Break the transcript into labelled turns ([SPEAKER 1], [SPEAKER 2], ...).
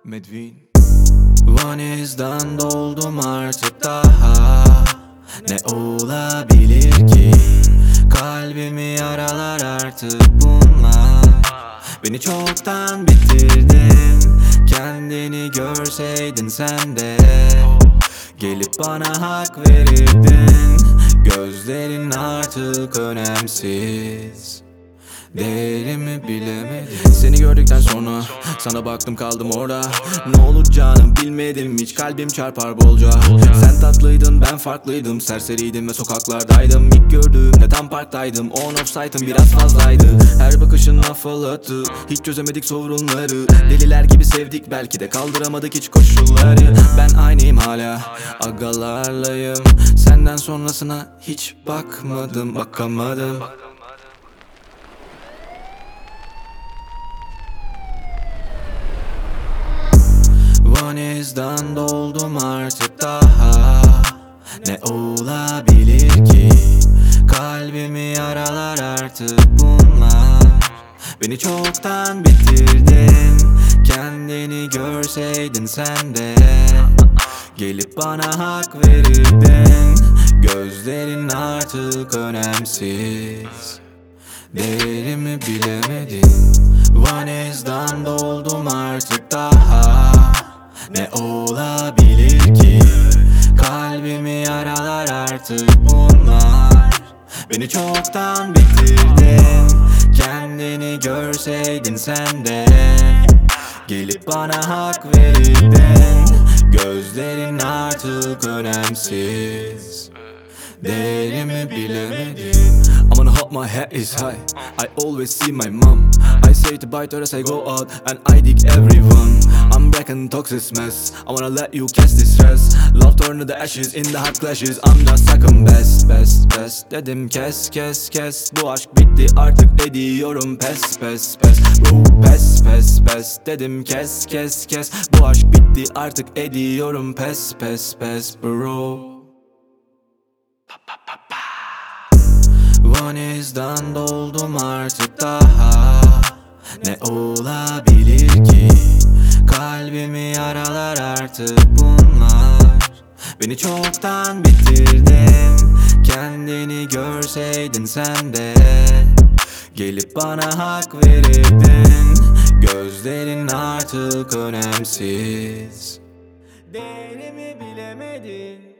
[SPEAKER 1] Medvin Vaniz'den doldum artık daha. Ne olabilir ki? Kalbimi yaralar artık bunlar. Beni çoktan bitirdin. Kendini görseydin sen de gelip bana hak verirdin. Gözlerin artık önemsiz, değerimi bilemedim. Seni gördükten sonra sana baktım kaldım orada. Ne olacağını bilmedim, hiç kalbim çarpar bolca. Sen tatlıydın, ben farklıydım, serseriydim ve sokaklardaydım. İlk gördüğümde tam parktaydım, on off sight'ım biraz fazlaydı. Her bakışın afallattı, hiç çözemedik sorunları. Deliler gibi sevdik, belki de kaldıramadık hiç koşulları. Ben aynıyım hala, agalarlayım. Senden sonrasına hiç bakamadım. Vaniz'den doldum artık daha. Ne olabilir ki? Kalbimi yaralar artık bunlar. Beni çoktan bitirdin. Kendini görseydin sen de gelip bana hak verirdin. Gözlerin artık önemsiz, değerimi bilemedin. Vaniz'den doldum artık daha. Ne olabilir ki? Kalbimi yaralar artık bunlar. Beni çoktan bitirdin. Kendini görseydin sen de gelip bana hak verirdin. Gözlerin artık önemsiz, değerimi bilemedin. I'm gonna hold my head is high. I always see my mom. I say to bite her as I go out, and I dig everyone. I'm breaking toxic mess. I wanna let you catch this stress. Love turn to the ashes in the hot clashes. I'm just second best. Dedim kes. Bu aşk bitti artık ediyorum pes. Bro pes. Dedim kes. Bu aşk bitti artık ediyorum pes bro. Vaniz'den doldum artık daha. Ne olabilir ki? Kalbimi yaralar artık bunlar. Beni çoktan bitirdin. Kendini görseydin sen de gelip bana hak verirdin. Gözlerin artık önemsiz, değerimi bilemedin.